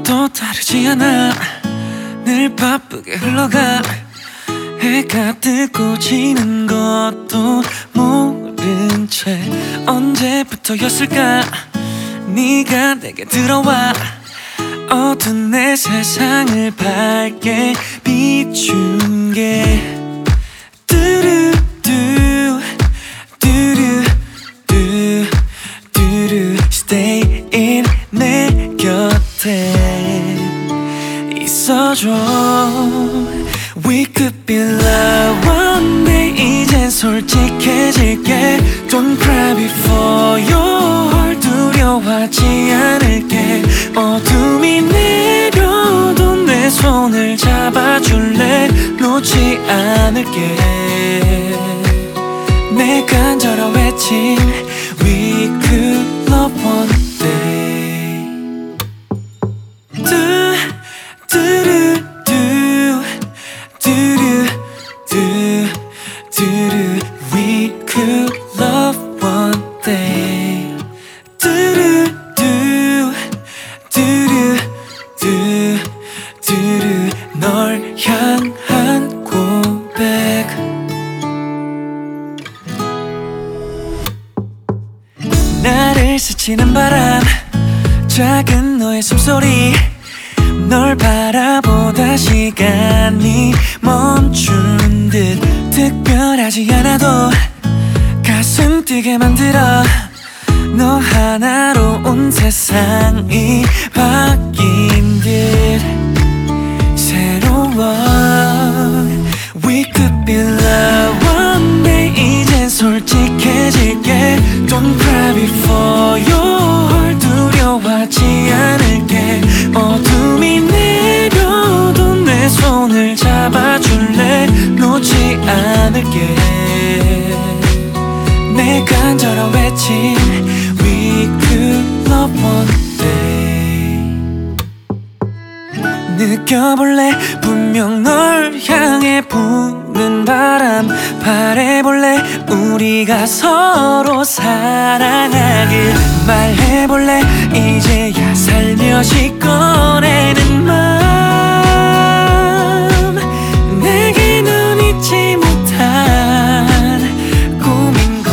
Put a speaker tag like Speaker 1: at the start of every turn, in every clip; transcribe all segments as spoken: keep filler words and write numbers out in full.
Speaker 1: 또 다르지 않아. 늘 바쁘게 흘러가. 해가 뜨고 지는 것도 모른 채 언제부터였을까 네가 내게 들어와 어두운 내 세상을 밝게 비춘 게 뚜루뚜 뚜루뚜 뚜루 Stay in 내 곁에 있어줘. We could be love one day. 이젠 솔직해질게. Don't cry before your heart. 두려워하지 않을게. 어둠이 내려도 내 손을 잡아줄래. 놓지 않을게. 내 간절한 외침 We could love one day. 뚜, 뚜루 두루 두 두루 We could love one day. 두루 두 두루 두 두루 널 향한 고백. 나를 스치는 바람 작은 너의 숨소리 널 바라보다 시간이 멈춘 듯 특별하지 않아도 가슴 뛰게 만들어. 너 하나로 온 세상이 바뀐 듯 새로워. We could be love one day. 이젠 솔직해질게. Don't cry before your heart. 두려워하지 않을게. 어둠이 내려도 내 손을 잡아줄래. 놓지 않을게. 내 간절한 외침 We could love one day. 느껴볼래. 분명 널 향해 부는 바람. 바래볼래. 우리가 서로 사랑하길 말해볼래. 이제야 살며시 꺼내는 맘. 내게 넌 잊지 못한 꿈인걸.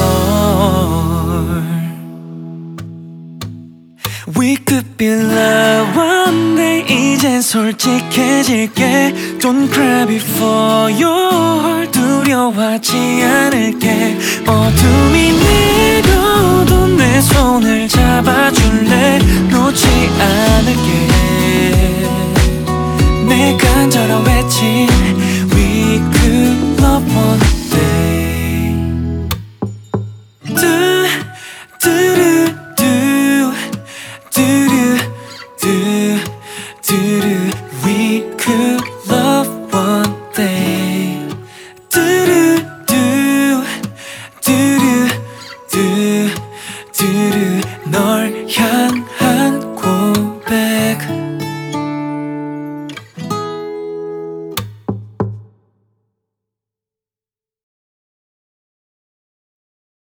Speaker 1: We could be love one day. 이젠 솔직해질게. Don't cry before your heart. 두려워하지 않을게. 어둠이 내려도 내 손을 잡아줄래. 놓지 않을게. 내 간절한 외침 We could love one day. 뚜 뚜루 뚜 뚜루 뚜 뚜루 We could love one day. 뚜루 뚜 뚜루 뚜 뚜루 널 향